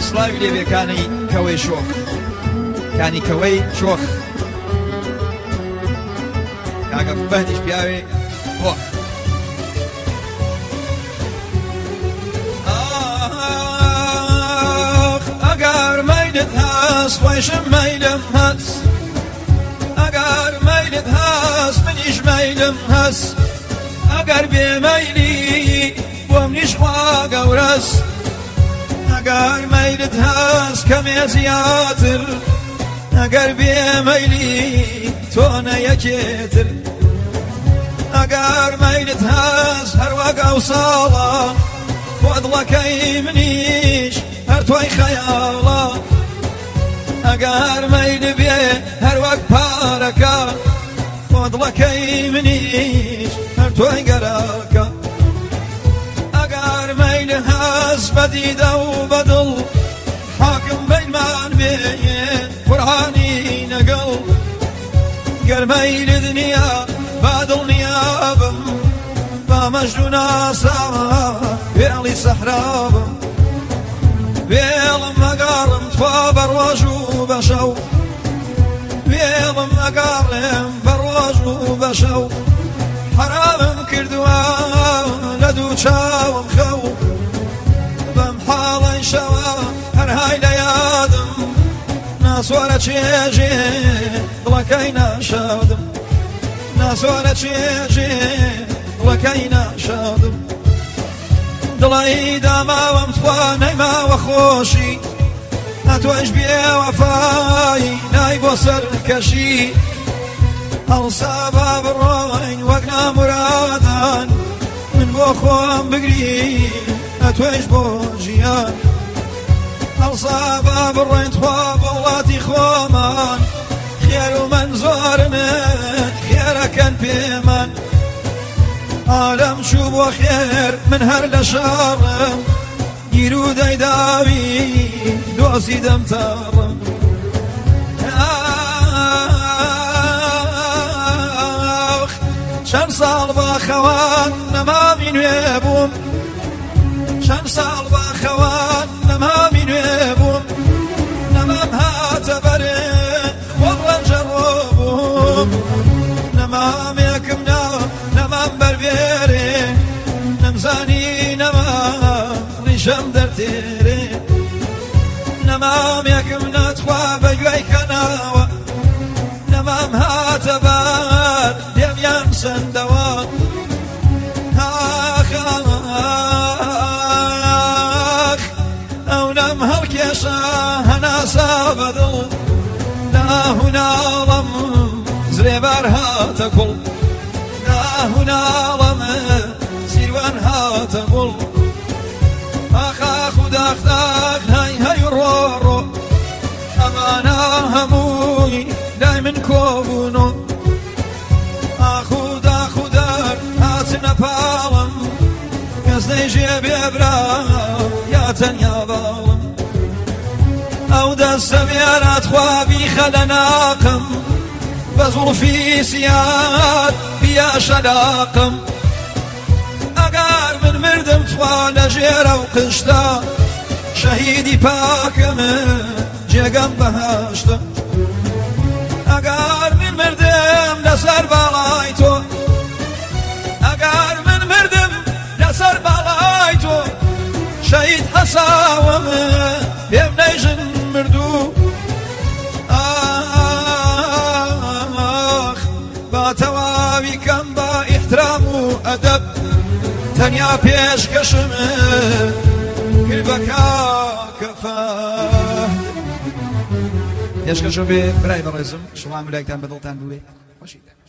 سڵاوی لێبێکانی کەوەی شۆخ کانی کەوەی شۆخ کاکە بەهدیش پیاوێ بۆ ئەگەر مەیلت هەست خۆیشم مەیلم هەست ئەگەر مەیلت هەست منیش مەیلم هەست ئەگەر بێمەیلی بۆم نیش خوا گەورەس ئەگەر مەیلت هەست کەمێ زیاتر ئەگەر بێمەیلی تۆ نەیەکێتر ئەگەر مەیلت هەست هەروەک ئەو ساڵە بۆ دڵەکەی منیش هەر تۆی خەیاڵە ئەگەر مەیل بێ هەروەک پارەکە بۆ دڵەکەی منیش هەر تۆی گەراکە ئەگەر مەیل هەست بەدیدە و بەدڵ حاکم بەیمان بێ قورعانی نەگەڵ گەر مەیلت نییە با دڵنیابم با مەجد و ناسا وێڵی سەحرابم وێڵم ئەگەڕم توا بەڕۆژ و بەشەو وێڵم ئەگەڕێم بەڕۆژ و بەشەو حرامم کردووە لە دوو چاوم خەو بەم حاڵەی شەوە هەرهای لە یادم ناسوارە چێژێ دڵەکەی ناشادم ناسوارە چێژێ دڵەکەی ناشادم دڵی داماوەم توا نەیماوە خۆشی ئەتۆش بێوەفایی نای بۆ سەرکەشی هەڵسا با بڕۆین وەک نامورادان من بۆ خۆم بگری ئەتۆش بۆ ژیان هەڵسا با بڕۆین توا بۆ وڵاتی خۆمان خێر و من زۆرمە خێرەکەن پێمان عالم چوو بۆ خێر من هەر لە شاڕم گیر و دەیداوی دۆزی دەمتاڕم چەند ساڵ باخەوان نەمامی نوێ بووم چەند ساڵ باخەوان نەمامی نوێ بووم نەمام هاتە بەرێ خۆم ڕەنجەڕۆ بووم نەمامێکم نا نەمام بەربێرێ نەمزانی نەمام ڕیشەم دەرتێرێ نەمامێکم ناتوا بەگوێی کەناوە نەمام هاتە بار دێمیان سندەوە ئاخ ئەو نەم هەڵکێشە هەناسا بەدڵ ناهوناڵم زرێبار هاتە گوڵ ناهوناڵم سیروان هاتە گوڵ ئاخاخ و داختاخ هەی هەی ڕۆڕۆ ئەمانە هەمووی لای من کۆبوونۆ ئاخ و داخ و دار هاتنە پاڵم کەس نەیژێ بێبرا یا تەنیا باڵم ئەو دەستە بێرات خوابی خەلە ناقم بە زوڵفی سیاد بیا شەلاقم ئەگەر من مردم توا لە ژێرە و قشتە شەهیدی پاکەمە جێگەم بەهەشتە ئەگەر من مردم لەسەر باڵای تۆ ئەگەر من مردم لەسەر باڵای تۆ شەهید حەساوەمە پێم نەیژن مردوو ئاخ با تەواوی کەم با ئیحترام و ئەدەب تەنیا پێشکەشمە کرد بە کاکەفە پێشکەشە بێ برای بەڕێزم شڵام لایکتان بەدڵتان بوێ خۆشیدە